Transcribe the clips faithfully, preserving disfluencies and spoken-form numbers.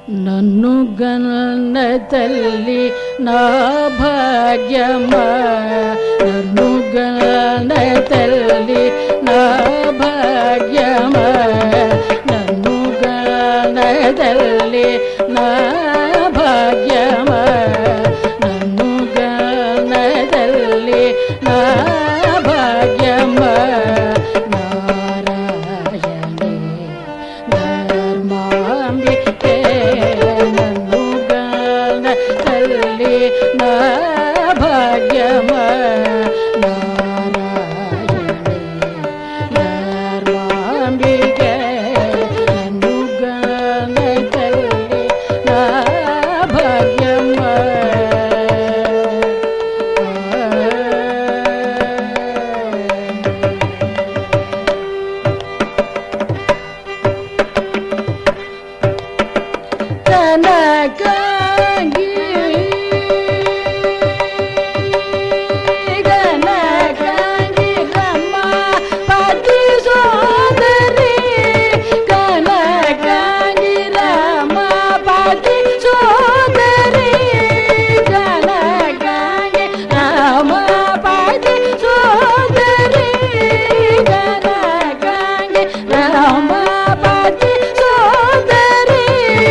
నన్ను గన్న తల్లి నా భాగ్యమా నన్ను గన్న తల్లి నా భాగ్యమా నన్ను గన్న తల్లి నా భాగ్యమా నన్ను గన్న తల్లి నా భాగ్యమా నారాయణి ధర్మాంబికే నన్ను గన్న తల్లి నా భాగ్యమా నారాయణి ధర్మాంబికే నన్ను గన్న తల్లి నా భాగ్యమా కనకాంగి కనకాంగి రమ్మ పతి సోదరి కనకాంగి రమ్మ పతి సోదరి కనకాంగి రమ్మ పతి సోదరి కనకాంగి రమ్మ పతి సోదరి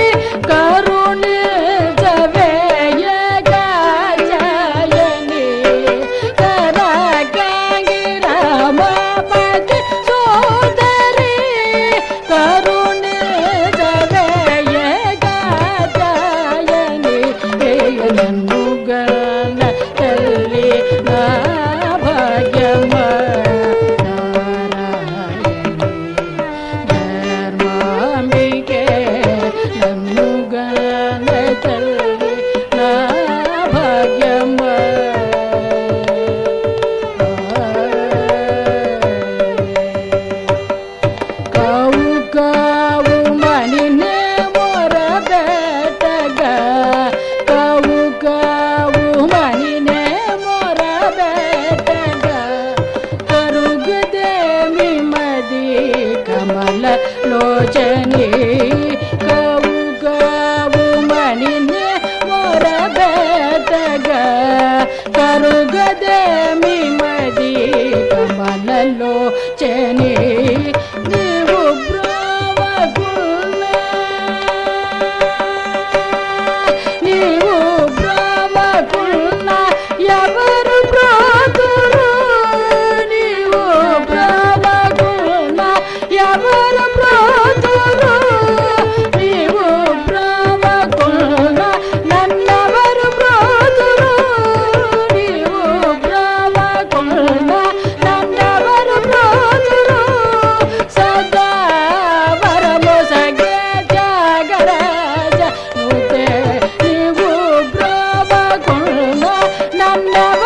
నన్ను గన్న తల్లి నా భాగ్యమా నారాయణి ధర్మాంబికే నన్ను గన్న తల్లి నా భాగ్యమా కావు కావు మణినే మొరబెట్టగా కావు కావు మణినే మొరబెట్టగా కరుగుదేమి మది కమల లోచని కావు కావు మణినే మొరబెట్టగా కరుగుదేమి మది కమల లోచని నీవు బ్రహ్మకున్నా నీవు బ్రహ్మకున్నా ఎవరు బ్రోతురు నీవు బ్రహ్మకున్నా ఎవరు బ్రోతురు నీవు బ్రహ్మకున్నా నన్నెవరు బ్రోతురు నీవు బ్రహ్మకున్నా నన్నెవరు బ్రోతురు సదా వరము సగే జాగరాజ నుతే నీవు బ్రహ్మకున్నా నన్న